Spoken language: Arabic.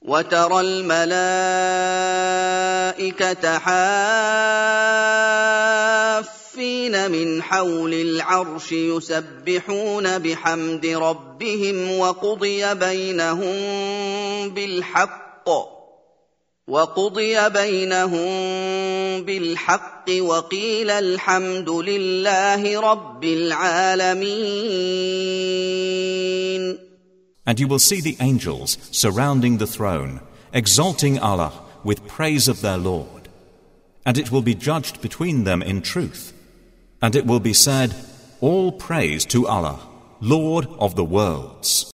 وترى الملائكة حافين من حول العرش يسبحون بحمد ربهم وقضي بينهم بالحق وقيل الحمد لله رب العالمين. And you will see the angels surrounding the throne, exalting Allah with praise of their Lord. And it will be judged between them in truth. And it will be said, all praise to Allah, Lord of the worlds.